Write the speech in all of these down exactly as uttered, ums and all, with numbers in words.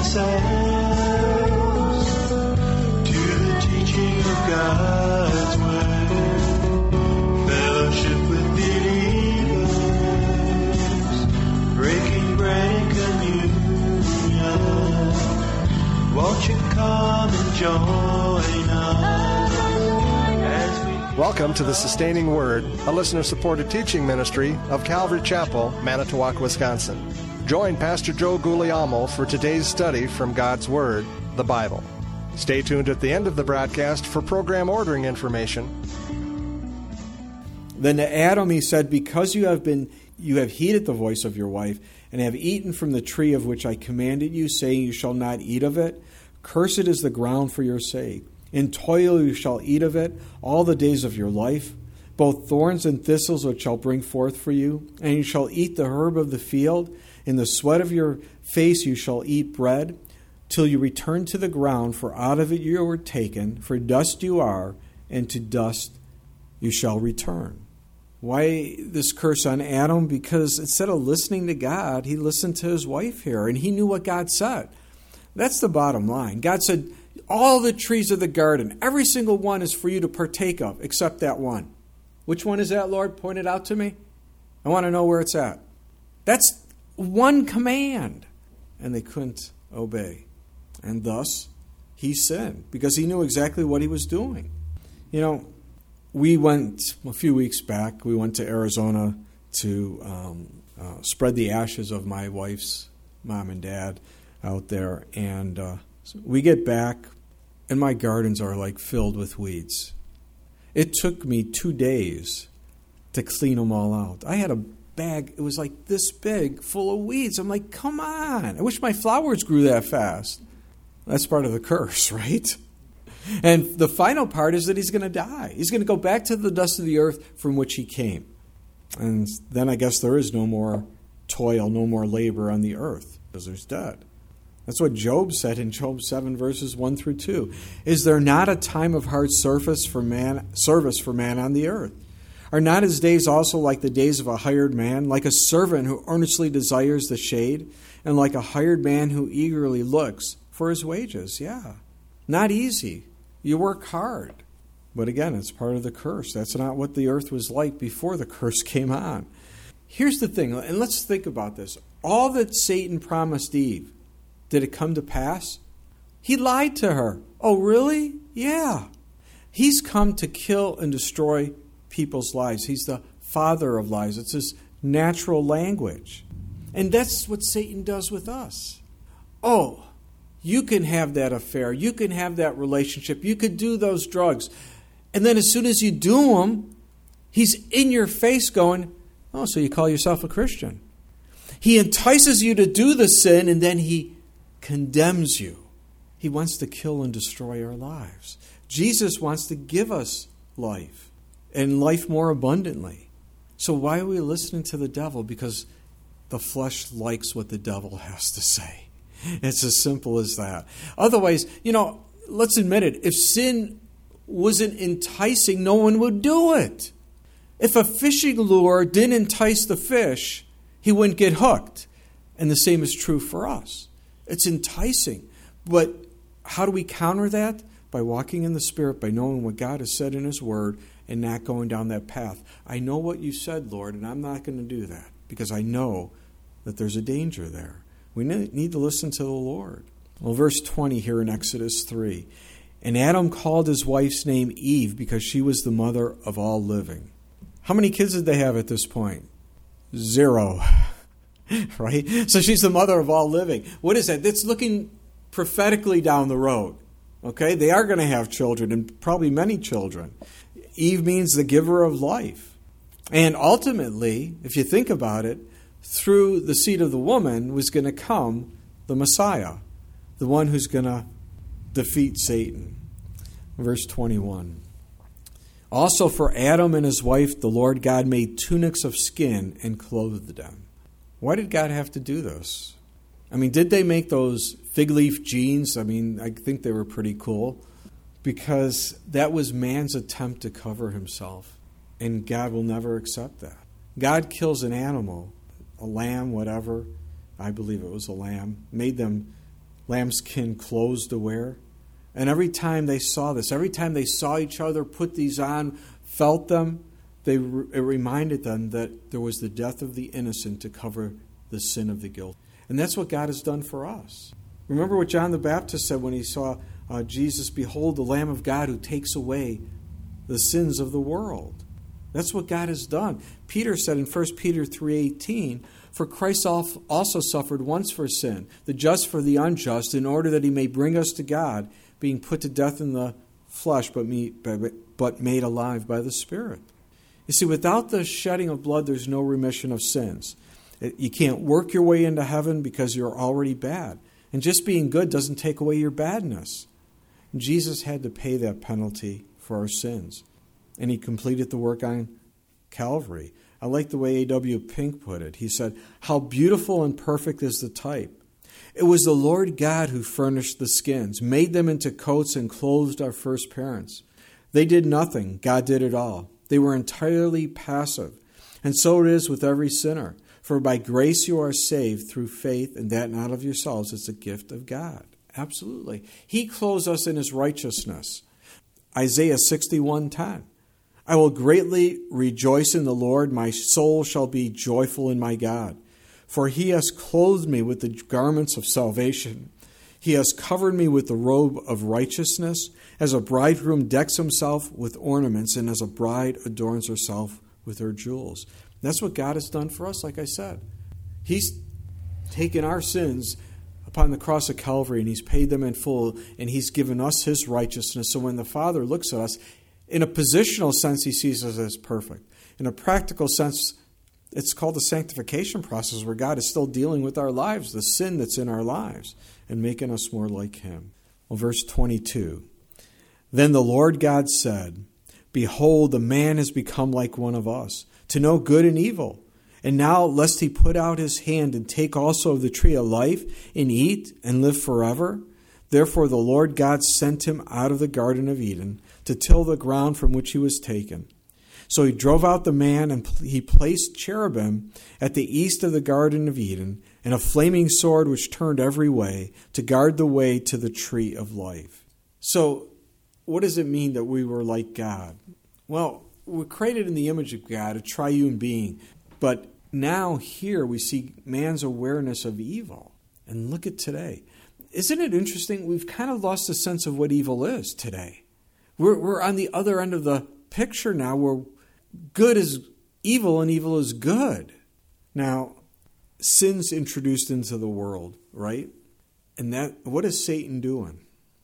ourselves to the teaching of God's word, fellowship with believers, breaking bread and communion. Won't you come and join us as we... Welcome to the Sustaining Word, a listener-supported teaching ministry of Calvary Chapel, Manitowoc, Wisconsin. Join Pastor Joe Guglielmo for today's study from God's Word, the Bible. Stay tuned at the end of the broadcast for program ordering information. Then to Adam he said, because you have been you have heeded the voice of your wife, and have eaten from the tree of which I commanded you, saying you shall not eat of it, cursed is the ground for your sake. In toil you shall eat of it all the days of your life, both thorns and thistles which shall bring forth for you, and you shall eat the herb of the field. In the sweat of your face you shall eat bread, till you return to the ground, for out of it you were taken, for dust you are, and to dust you shall return. Why this curse on Adam? Because instead of listening to God, he listened to his wife here, and he knew what God said. That's the bottom line. God said, all the trees of the garden, every single one is for you to partake of, except that one. Which one is that, Lord? Point it out to me. I want to know where it's at. That's one command. And they couldn't obey. And thus, he sinned, because he knew exactly what he was doing. You know, we went, a few weeks back, we went to Arizona to um, uh, spread the ashes of my wife's mom and dad out there. And uh, so we get back, and my gardens are like filled with weeds. It took me two days to clean them all out. I had a bag, it was like this big, full of weeds. I'm like, come on. I wish my flowers grew that fast. That's part of the curse, right? And the final part is that he's going to die. He's going to go back to the dust of the earth from which he came. And then I guess there is no more toil, no more labor on the earth, because there's dead. That's what Job said in Job seven, verses one through two. Is there not a time of hard service for man, service for man on the earth? Are not his days also like the days of a hired man, like a servant who earnestly desires the shade, and like a hired man who eagerly looks for his wages? Yeah. Not easy. You work hard. But again, it's part of the curse. That's not what the earth was like before the curse came on. Here's the thing, and let's think about this. All that Satan promised Eve, did it come to pass? He lied to her. Oh, really? Yeah. He's come to kill and destroy people's lives. He's the father of lies. It's his natural language. And that's what Satan does with us. Oh, you can have that affair. You can have that relationship. You could do those drugs. And then as soon as you do them, he's in your face going, oh, so you call yourself a Christian. He entices you to do the sin, and then he condemns you. He wants to kill and destroy our lives. Jesus wants to give us life, and life more abundantly. So why are we listening to the devil? Because the flesh likes what the devil has to say. It's as simple as that. Otherwise, you know, let's admit it, if sin wasn't enticing, no one would do it. If a fishing lure didn't entice the fish, he wouldn't get hooked. And the same is true for us. It's enticing. But how do we counter that? By walking in the Spirit, by knowing what God has said in His Word, and not going down that path. I know what you said, Lord, and I'm not going to do that, because I know that there's a danger there. We need to listen to the Lord. Well, verse twenty here in Exodus three. And Adam called his wife's name Eve, because she was the mother of all living. How many kids did they have at this point? Zero. Right? So she's the mother of all living. What is that? That's looking prophetically down the road. Okay? They are going to have children, and probably many children. Eve means the giver of life. And ultimately, if you think about it, through the seed of the woman was going to come the Messiah, the one who's going to defeat Satan. Verse twenty-one. Also for Adam and his wife, the Lord God made tunics of skin and clothed them. Why did God have to do this? I mean, did they make those fig leaf jeans? I mean, I think they were pretty cool, because that was man's attempt to cover himself, and God will never accept that. God kills an animal, a lamb, whatever. I believe it was a lamb. Made them lambskin clothes to wear. And every time they saw this, every time they saw each other put these on, felt them, they it reminded them that there was the death of the innocent to cover the sin of the guilty. And that's what God has done for us. Remember what John the Baptist said when he saw uh, Jesus, "Behold, the Lamb of God who takes away the sins of the world." That's what God has done. Peter said in First Peter three eighteen, "For Christ also suffered once for sin, the just for the unjust, in order that he may bring us to God, being put to death in the flesh, but made alive by the Spirit." You see, without the shedding of blood, there's no remission of sins. You can't work your way into heaven because you're already bad. And just being good doesn't take away your badness. Jesus had to pay that penalty for our sins. And he completed the work on Calvary. I like the way A W Pink put it. He said, "How beautiful and perfect is the type. It was the Lord God who furnished the skins, made them into coats, and clothed our first parents. They did nothing. God did it all. They were entirely passive. And so it is with every sinner. For by grace you are saved through faith, and that not of yourselves. It's a gift of God." Absolutely. He clothes us in his righteousness. Isaiah sixty-one ten. "I will greatly rejoice in the Lord. My soul shall be joyful in my God. For he has clothed me with the garments of salvation. He has covered me with the robe of righteousness, as a bridegroom decks himself with ornaments, and as a bride adorns herself with her jewels." That's what God has done for us, like I said. He's taken our sins upon the cross of Calvary, and he's paid them in full, and he's given us his righteousness. So when the Father looks at us, in a positional sense, he sees us as perfect. In a practical sense, it's called the sanctification process, where God is still dealing with our lives, the sin that's in our lives, and making us more like him. Well, verse twenty-two. "Then the Lord God said, Behold, the man has become like one of us, to know good and evil. And now, lest he put out his hand and take also of the tree of life, and eat and live forever. Therefore the Lord God sent him out of the Garden of Eden to till the ground from which he was taken. So he drove out the man, and he placed cherubim at the east of the Garden of Eden, and a flaming sword which turned every way, to guard the way to the tree of life." So, what does it mean that we were like God? Well, we're created in the image of God, a triune being. But now here we see man's awareness of evil. And look at today. Isn't it interesting? We've kind of lost a sense of what evil is today. We're, we're on the other end of the picture now, where good is evil and evil is good. Now, sin's introduced into the world, right? And that, what is Satan doing?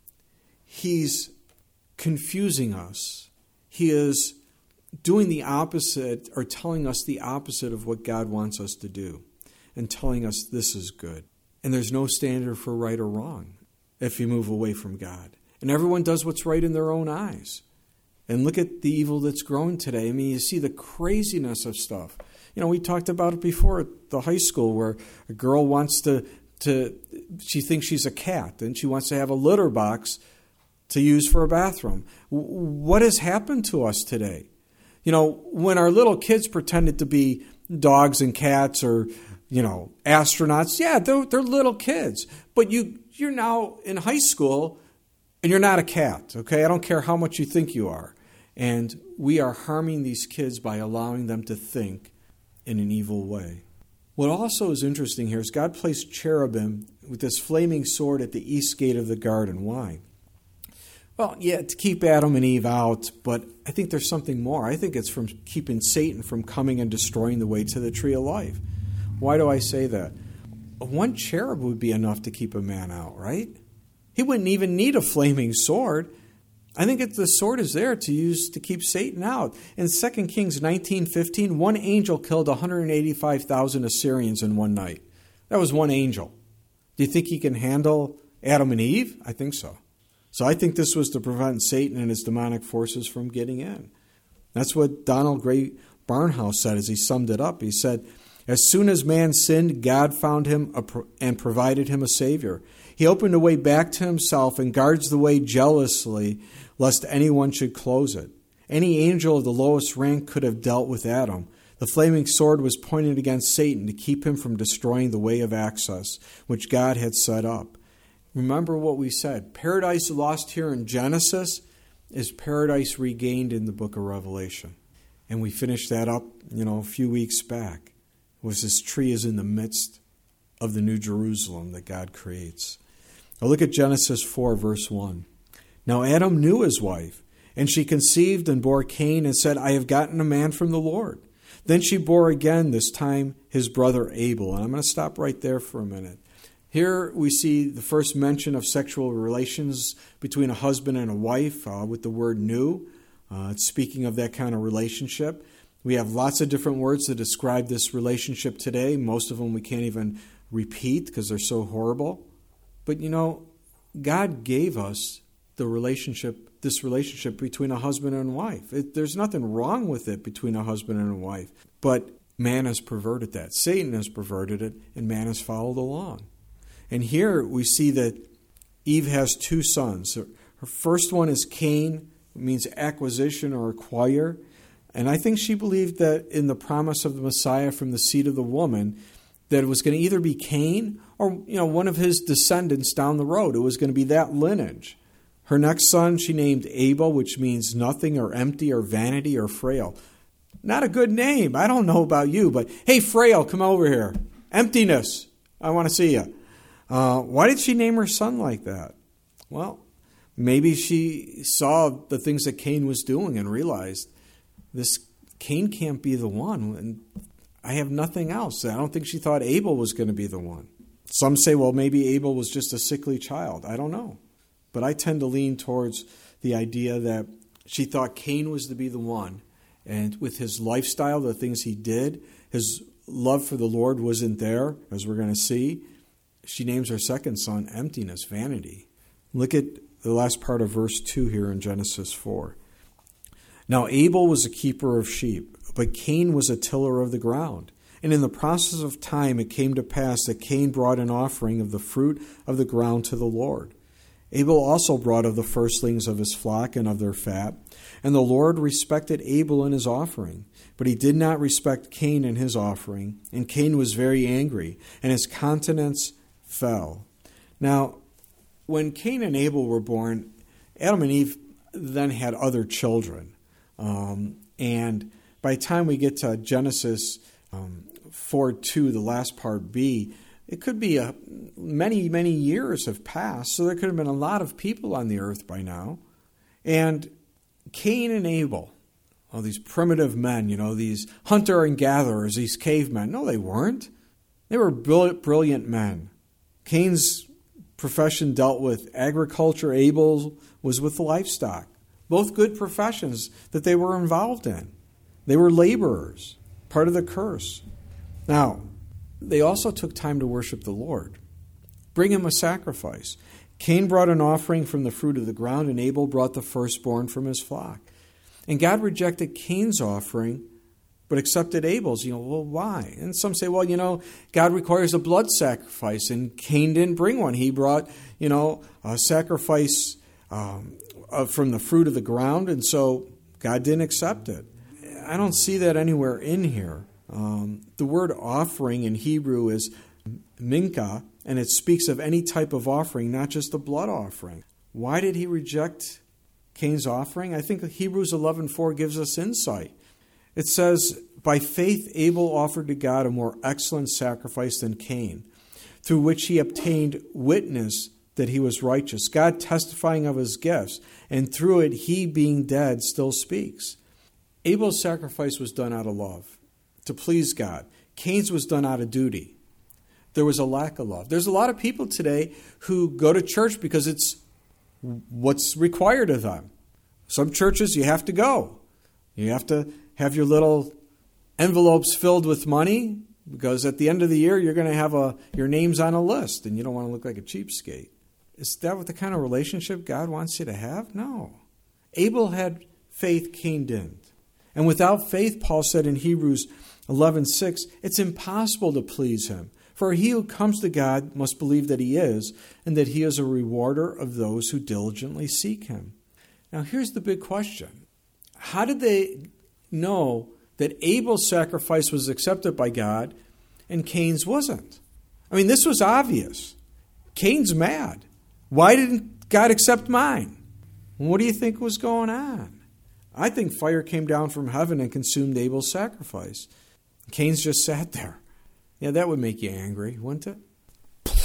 He's confusing us. He is doing the opposite, or telling us the opposite of what God wants us to do, and telling us this is good. And there's no standard for right or wrong if you move away from God. And everyone does what's right in their own eyes. And look at the evil that's growing today. I mean, you see the craziness of stuff. You know, we talked about it before at the high school, where a girl wants to, to she thinks she's a cat, and she wants to have a litter box to use for a bathroom. What has happened to us today? You know, when our little kids pretended to be dogs and cats, or, you know, astronauts, yeah, they're, they're little kids. But you, you're now in high school, and you're not a cat, okay? I don't care how much you think you are. And we are harming these kids by allowing them to think in an evil way. What also is interesting here is God placed cherubim with this flaming sword at the east gate of the garden. Why? Well, yeah, to keep Adam and Eve out, but I think there's something more. I think it's from keeping Satan from coming and destroying the way to the tree of life. Why do I say that? One cherub would be enough to keep a man out, right? He wouldn't even need a flaming sword. I think that the sword is there to use to keep Satan out. In Second Kings nineteen fifteen, one angel killed one hundred eighty-five thousand Assyrians in one night. That was one angel. Do you think he can handle Adam and Eve? I think so. So I think this was to prevent Satan and his demonic forces from getting in. That's what Donald Gray Barnhouse said as he summed it up. He said, "As soon as man sinned, God found him and provided him a Savior. He opened a way back to himself and guards the way jealously, lest anyone should close it. Any angel of the lowest rank could have dealt with Adam. The flaming sword was pointed against Satan to keep him from destroying the way of access, which God had set up. Remember what we said. Paradise lost here in Genesis is paradise regained in the book of Revelation. And we finished that up, you know, a few weeks back. It was this tree is in the midst of the New Jerusalem that God creates. Now look at Genesis four, verse one. Now Adam knew his wife, and she conceived and bore Cain and said, I have gotten a man from the Lord. Then she bore again, this time his brother Abel. And I'm going to stop right there for a minute. Here we see the first mention of sexual relations between a husband and a wife uh, with the word knew. Uh, it's speaking of that kind of relationship. We have lots of different words to describe this relationship today. Most of them we can't even repeat because they're so horrible. But you know, God gave us the relationship, this relationship between a husband and wife. It, there's nothing wrong with it between a husband and a wife. But man has perverted that. Satan has perverted it, and man has followed along. And here we see that Eve has two sons. Her first one is Cain, it means acquisition or acquire. And I think she believed that in the promise of the Messiah from the seed of the woman, that it was going to either be Cain or, you know, one of his descendants down the road. It was going to be that lineage. Her next son she named Abel, which means nothing or empty or vanity or frail. Not a good name. I don't know about you, but hey, frail, come over here. Emptiness. I want to see you. Uh, why did she name her son like that? Well, maybe she saw the things that Cain was doing and realized this Cain can't be the one, and I have nothing else. I don't think she thought Abel was going to be the one. Some say, well, maybe Abel was just a sickly child. I don't know. But I tend to lean towards the idea that she thought Cain was to be the one, and with his lifestyle, the things he did, his love for the Lord wasn't there, as we're going to see. She names her second son emptiness, vanity. Look at the last part of verse two here in Genesis four. Now Abel was a keeper of sheep, but Cain was a tiller of the ground. And in the process of time it came to pass that Cain brought an offering of the fruit of the ground to the Lord. Abel also brought of the firstlings of his flock and of their fat. And the Lord respected Abel in his offering, but he did not respect Cain in his offering. And Cain was very angry, and his countenance fell. Now, when Cain and Abel were born, Adam and Eve then had other children. Um, and by the time we get to Genesis um, four two, the last part B, it could be a, many, many years have passed, so there could have been a lot of people on the earth by now. And Cain and Abel, oh, these primitive men, you know, these hunter and gatherers, these cavemen, no, they weren't. They were brilliant men. Cain's profession dealt with agriculture. Abel's was with livestock. Both good professions that they were involved in. They were laborers, part of the curse. Now, they also took time to worship the Lord. Bring him a sacrifice. Cain brought an offering from the fruit of the ground, and Abel brought the firstborn from his flock. And God rejected Cain's offering, but accepted Abel's. You know, well, why? And some say, well, you know, God requires a blood sacrifice, and Cain didn't bring one. He brought, you know, a sacrifice um, from the fruit of the ground, and so God didn't accept it. I don't see that anywhere in here. Um, the word offering in Hebrew is minka, and it speaks of any type of offering, not just a blood offering. Why did he reject Cain's offering? I think Hebrews eleven four gives us insight. It says, by faith Abel offered to God a more excellent sacrifice than Cain, through which he obtained witness that he was righteous, God testifying of his gifts, and through it he, being dead, still speaks. Abel's sacrifice was done out of love, to please God. Cain's was done out of duty. There was a lack of love. There's a lot of people today who go to church because it's what's required of them. Some churches you have to go. You have to have your little envelopes filled with money because at the end of the year you're going to have a your name's on a list and you don't want to look like a cheapskate. Is that what the kind of relationship God wants you to have? No. Abel had faith, Cain didn't. And without faith, Paul said in Hebrews eleven six, it's impossible to please him. For he who comes to God must believe that he is, and that he is a rewarder of those who diligently seek him. Now here's the big question. How did they know that Abel's sacrifice was accepted by God and Cain's wasn't? I mean, this was obvious. Cain's mad. Why didn't God accept mine? What do you think was going on? I think fire came down from heaven and consumed Abel's sacrifice. Cain's just sat there. Yeah, that would make you angry, wouldn't it?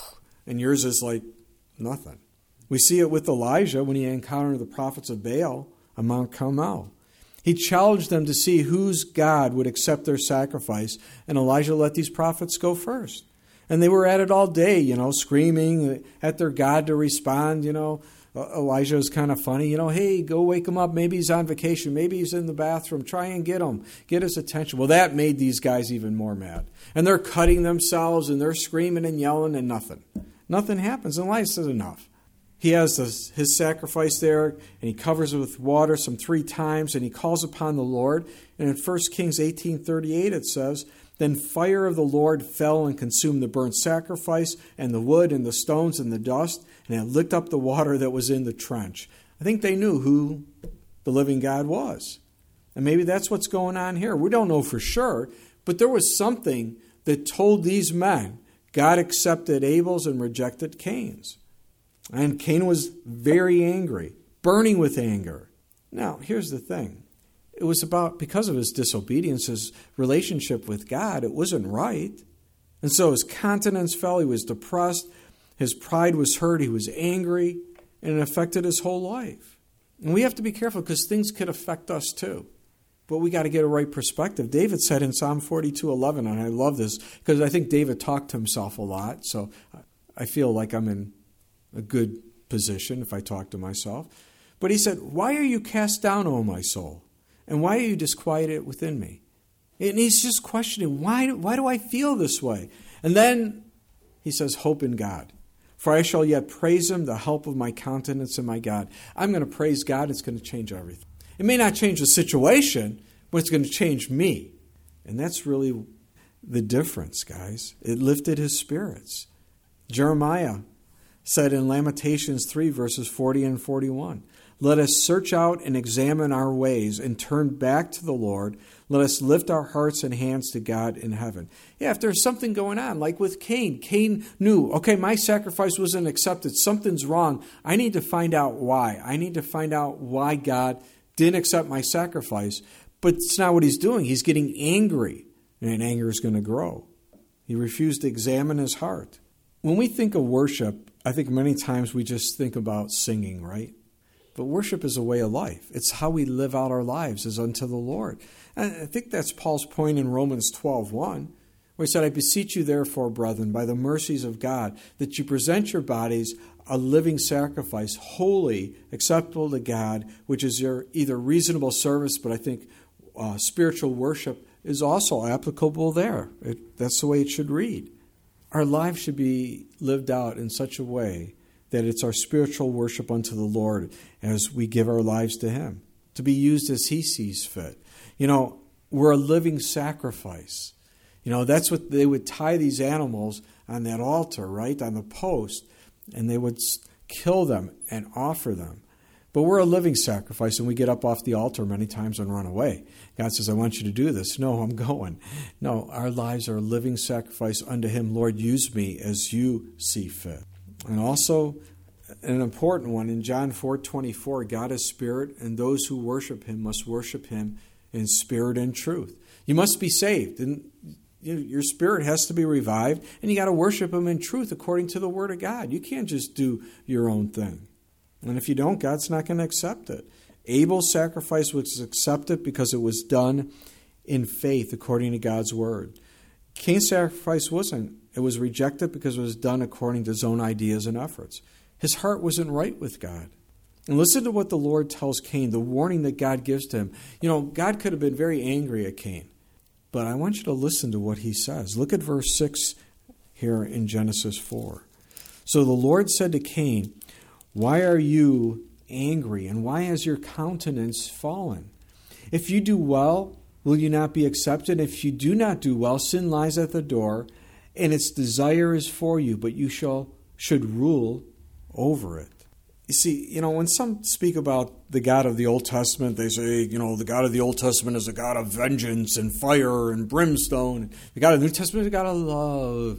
And yours is like nothing. We see it with Elijah when he encountered the prophets of Baal on Mount Carmel. He challenged them to see whose God would accept their sacrifice, and Elijah let these prophets go first. And they were at it all day, you know, screaming at their God to respond, you know. Elijah was kind of funny, you know, hey, go wake him up. Maybe he's on vacation. Maybe he's in the bathroom. Try and get him. Get his attention. Well, that made these guys even more mad. And they're cutting themselves and they're screaming and yelling and nothing. Nothing happens. And Elijah says enough. He has this, his sacrifice there and he covers it with water some three times and he calls upon the Lord. And in First Kings eighteen thirty-eight it says, then fire of the Lord fell and consumed the burnt sacrifice and the wood and the stones and the dust, and it licked up the water that was in the trench. I think they knew who the living God was. And maybe that's what's going on here. We don't know for sure, but there was something that told these men God accepted Abel's and rejected Cain's. And Cain was very angry, burning with anger. Now, here's the thing. It was about, because of his disobedience, his relationship with God, it wasn't right. And so his countenance fell, he was depressed, his pride was hurt, he was angry, and it affected his whole life. And we have to be careful because things could affect us too. But we got to get a right perspective. David said in Psalm forty-two eleven, and I love this because I think David talked to himself a lot, so I feel like I'm in a good position if I talk to myself. But he said, why are you cast down, O my soul? And why are you disquieted within me? And he's just questioning, why, why do I feel this way? And then he says, hope in God. For I shall yet praise him, the help of my countenance and my God. I'm going to praise God. It's going to change everything. It may not change the situation, but it's going to change me. And that's really the difference, guys. It lifted his spirits. Jeremiah said in Lamentations three, verses forty and forty-one, let us search out and examine our ways and turn back to the Lord. Let us lift our hearts and hands to God in heaven. Yeah, if there's something going on, like with Cain, Cain knew, okay, my sacrifice wasn't accepted. Something's wrong. I need to find out why. I need to find out why God didn't accept my sacrifice. But it's not what he's doing. He's getting angry, and anger is going to grow. He refused to examine his heart. When we think of worship, I think many times we just think about singing, right? But worship is a way of life. It's how we live out our lives as unto the Lord. And I think that's Paul's point in Romans twelve one, where he said, I beseech you therefore, brethren, by the mercies of God, that you present your bodies a living sacrifice, holy, acceptable to God, which is your either reasonable service, but I think uh, spiritual worship is also applicable there. It, that's the way it should read. Our lives should be lived out in such a way that it's our spiritual worship unto the Lord as we give our lives to him, to be used as he sees fit. You know, we're a living sacrifice. You know, that's what they would tie these animals on that altar, right, on the post, and they would kill them and offer them. But we're a living sacrifice, and we get up off the altar many times and run away. God says, I want you to do this. No, I'm going. No, our lives are a living sacrifice unto him. Lord, use me as you see fit. And also, an important one, in John four twenty-four, God is spirit, and those who worship him must worship him in spirit and truth. You must be saved, and your spirit has to be revived, and you got to worship him in truth according to the word of God. You can't just do your own thing. And if you don't, God's not going to accept it. Abel's sacrifice was accepted because it was done in faith according to God's word. Cain's sacrifice wasn't. It was rejected because it was done according to his own ideas and efforts. His heart wasn't right with God. And listen to what the Lord tells Cain, the warning that God gives to him. You know, God could have been very angry at Cain, but I want you to listen to what he says. Look at verse six here in Genesis four. So the Lord said to Cain, why are you angry, and why has your countenance fallen? If you do well, will you not be accepted? If you do not do well, sin lies at the door, and its desire is for you, but you shall should rule over it. You see, you know, when some speak about the God of the Old Testament, they say, you know, the God of the Old Testament is a God of vengeance and fire and brimstone. The God of the New Testament is a God of love.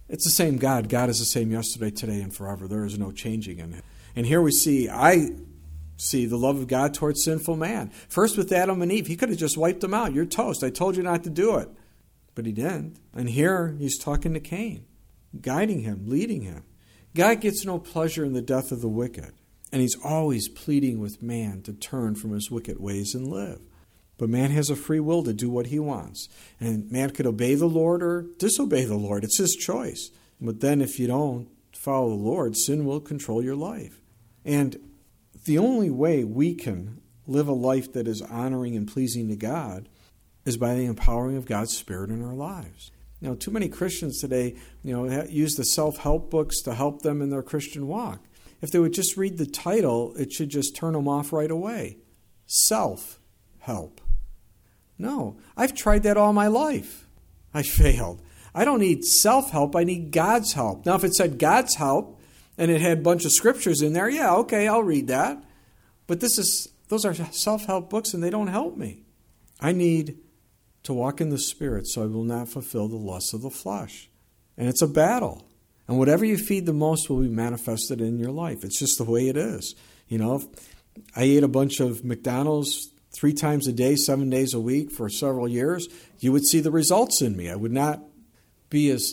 It's the same God. God is the same yesterday, today, and forever. There is no changing in it. And here we see, I see the love of God towards sinful man. First with Adam and Eve. He could have just wiped them out. You're toast. I told you not to do it. But he didn't. And here he's talking to Cain, guiding him, leading him. God gets no pleasure in the death of the wicked. And he's always pleading with man to turn from his wicked ways and live. But man has a free will to do what he wants. And man could obey the Lord or disobey the Lord. It's his choice. But then if you don't follow the Lord, sin will control your life. And the only way we can live a life that is honoring and pleasing to God is by the empowering of God's Spirit in our lives. You know, too many Christians today, you know, use the self-help books to help them in their Christian walk. If they would just read the title, it should just turn them off right away. Self-help. No, I've tried that all my life. I failed. I don't need self-help, I need God's help. Now, if it said God's help and it had a bunch of scriptures in there, yeah, okay, I'll read that. But this is those are self-help books and they don't help me. I need to walk in the Spirit so I will not fulfill the lusts of the flesh. And it's a battle. And whatever you feed the most will be manifested in your life. It's just the way it is. You know, if I ate a bunch of McDonald's three times a day, seven days a week for several years, you would see the results in me. I would not be as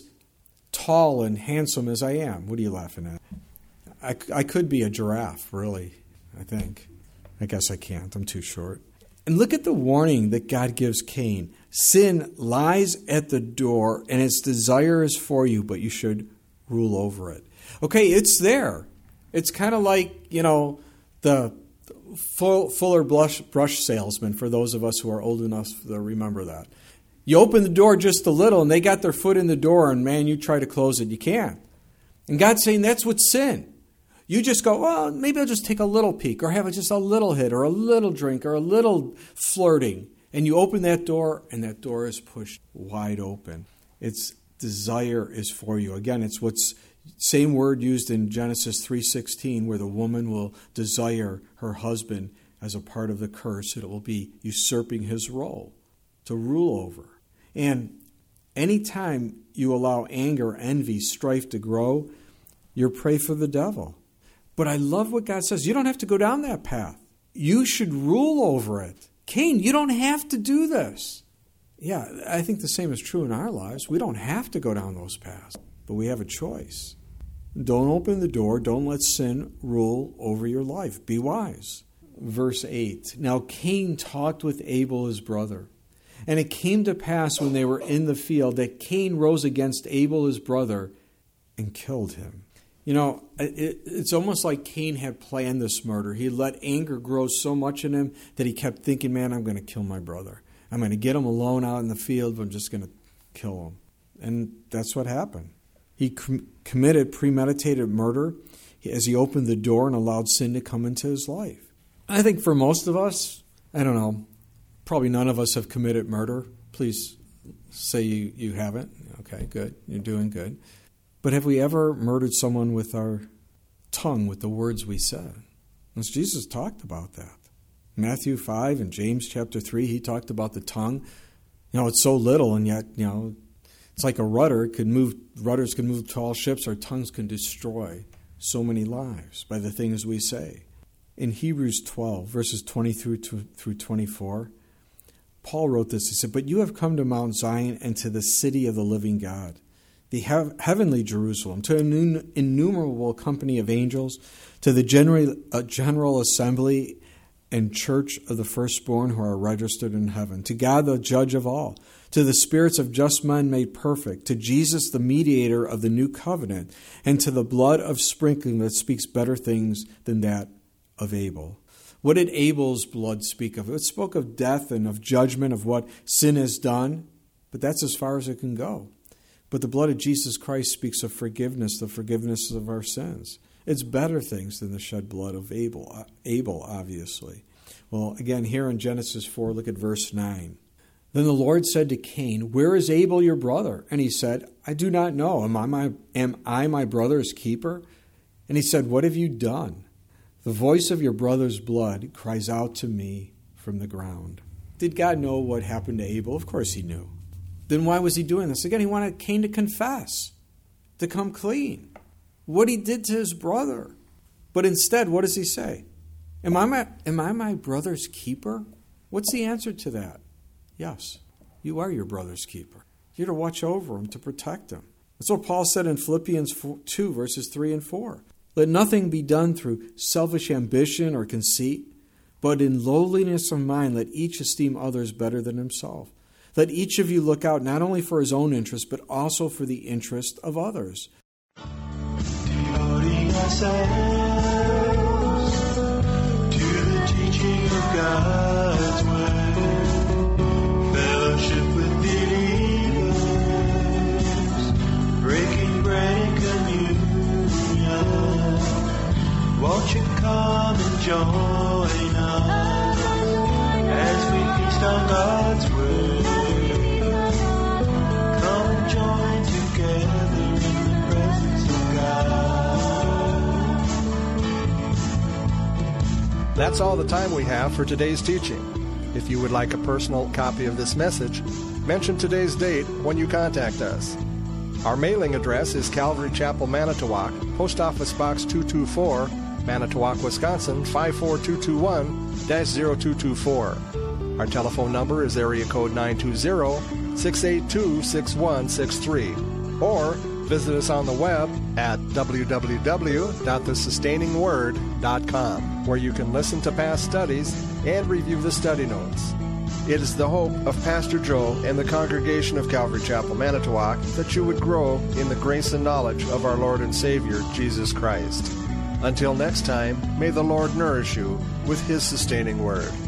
tall and handsome as I am. What are you laughing at? I, I could be a giraffe, really, I think. I guess I can't. I'm too short. And look at the warning that God gives Cain. Sin lies at the door, and its desire is for you, but you should rule over it. Okay, it's there. It's kind of like, you know, the full, Fuller brush, brush salesman, for those of us who are old enough to remember that. You open the door just a little, and they got their foot in the door, and man, you try to close it, you can't. And God's saying that's what's sin. You just go, well, maybe I'll just take a little peek, or have just a little hit, or a little drink, or a little flirting. And you open that door, and that door is pushed wide open. Its desire is for you. Again, it's what's same word used in Genesis three sixteen, where the woman will desire her husband as a part of the curse. It will be usurping his role to rule over. And anytime you allow anger, envy, strife to grow, you're prey for the devil. But I love what God says. You don't have to go down that path. You should rule over it. Cain, you don't have to do this. Yeah, I think the same is true in our lives. We don't have to go down those paths, but we have a choice. Don't open the door. Don't let sin rule over your life. Be wise. Verse eight. Now Cain talked with Abel his brother. And it came to pass when they were in the field that Cain rose against Abel his brother and killed him. You know, it, it's almost like Cain had planned this murder. He let anger grow so much in him that he kept thinking, man, I'm going to kill my brother. I'm going to get him alone out in the field, but I'm just going to kill him. And that's what happened. He com- committed premeditated murder as he opened the door and allowed sin to come into his life. I think for most of us, I don't know, probably none of us have committed murder. Please say you, you haven't. Okay, good. You're doing good. But have we ever murdered someone with our tongue, with the words we said? Because Jesus talked about that. Matthew five and James chapter three, he talked about the tongue. You know, it's so little, and yet, you know, it's like a rudder. It could move, rudders can move tall ships. Our tongues can destroy so many lives by the things we say. In Hebrews twelve, verses twenty-three through twenty-four, Paul wrote this. He said, "But you have come to Mount Zion and to the city of the living God, the heavenly Jerusalem, to an innumerable company of angels, to the general, uh, general assembly and church of the firstborn who are registered in heaven, to God the judge of all, to the spirits of just men made perfect, to Jesus the mediator of the new covenant, and to the blood of sprinkling that speaks better things than that of Abel." What did Abel's blood speak of? It spoke of death and of judgment, of what sin has done, but that's as far as it can go. But the blood of Jesus Christ speaks of forgiveness, the forgiveness of our sins. It's better things than the shed blood of Abel, Abel, obviously. Well, again, here in Genesis four, look at verse nine. Then the Lord said to Cain, "Where is Abel your brother?" And he said, "I do not know. Am I my, am I my brother's keeper?" And he said, "What have you done? The voice of your brother's blood cries out to me from the ground." Did God know what happened to Abel? Of course he knew. Then why was he doing this? Again, he wanted Cain to confess. to come clean. What he did to his brother. But instead, what does he say? Am I my, am I my brother's keeper? What's the answer to that? Yes, you are your brother's keeper. You're to watch over him, to protect him. That's what Paul said in Philippians two, verses three and four. Let nothing be done through selfish ambition or conceit, but in lowliness of mind let each esteem others better than himself. Let each of you look out not only for his own interest, but also for the interest of others. Devoting ourselves to the teaching of God's word, fellowship with believers, breaking bread and communion, won't you come and join us as we feast on God's word? Come and join together in the presence of God. That's all the time we have for today's teaching. If you would like a personal copy of this message, mention today's date when you contact us. Our mailing address is Calvary Chapel, Manitowoc, Post Office Box two two four, Manitowoc, Wisconsin five four two two one dash zero two two four. Our telephone number is area code nine two zero, six eight two, six one six three. Or visit us on the web at w w w dot the sustaining word dot com, where you can listen to past studies and review the study notes. It is the hope of Pastor Joe and the congregation of Calvary Chapel, Manitowoc, that you would grow in the grace and knowledge of our Lord and Savior, Jesus Christ. Until next time, may the Lord nourish you with His sustaining word.